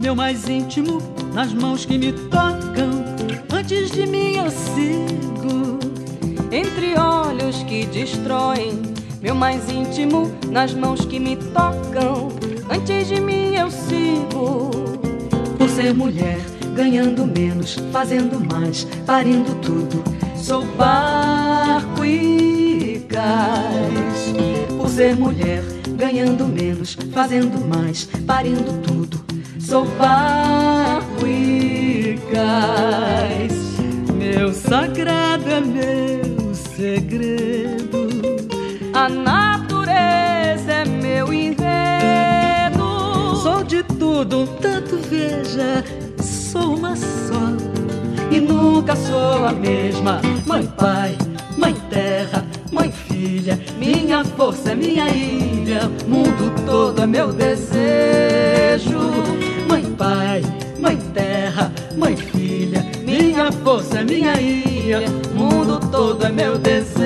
meu mais íntimo, nas mãos que me tocam. Antes de mim eu sigo, entre olhos que destroem, meu mais íntimo, nas mãos que me tocam. Antes de mim eu sigo. Por ser mulher, ganhando menos, fazendo mais, parindo tudo, sou barco e cais. Por ser mulher, ganhando menos, fazendo mais, parindo tudo, sou barco e cais. Meu sagrado é meu segredo, a natureza é meu enredo. Sou de tudo, tanto veja, sou uma só e nunca sou a mesma. Mãe, pai, mãe, terra, mãe, filha, minha força é minha ilha, mundo todo é meu desejo. Mãe, pai, mãe, terra, mãe, filha, minha força é minha ilha, mundo todo é meu desejo.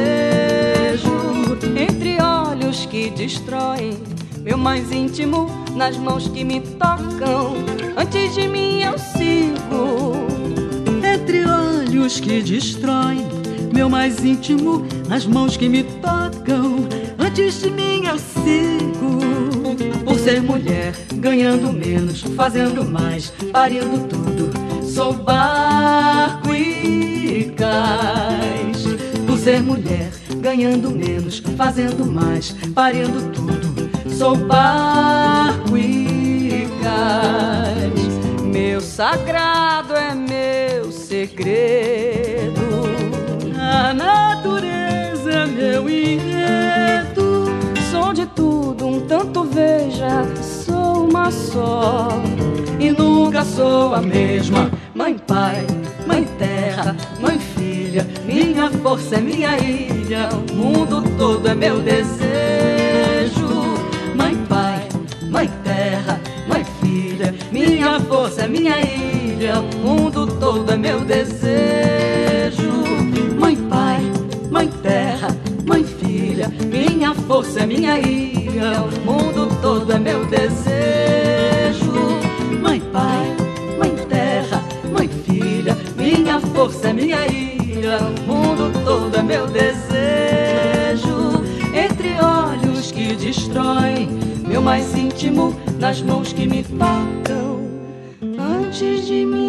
Entre olhos que destroem, meu mais íntimo, nas mãos que me tocam. Antes de mim eu sigo. Entre olhos que destroem, meu mais íntimo, nas mãos que me tocam. Antes de mim eu sigo. Por ser mulher, ganhando menos, fazendo mais, parindo tudo, sou barco e cais. Por ser mulher, ganhando menos, fazendo mais, parindo tudo, sou barco e cais. Meu sagrado é meu segredo, a natureza é meu enredo. sou de tudo, um tanto veja, sou uma só e nunca sou a mesma. Mãe, pai, mãe, terra, mãe, filha, minha força é minha ilha, o mundo todo é meu desejo. Mãe, pai, mãe, terra, mãe, filha, minha força é minha ilha, o mundo todo é meu desejo. Mãe, pai, mãe, terra, mãe, filha, minha força é minha ilha, o mundo todo é meu desejo. Mãe, pai, mãe, terra, mãe, filha, minha força é minha ilha, o mundo todo é meu desejo. Entre olhos que destroem, meu mais íntimo, nas mãos que me tocam. antes de mim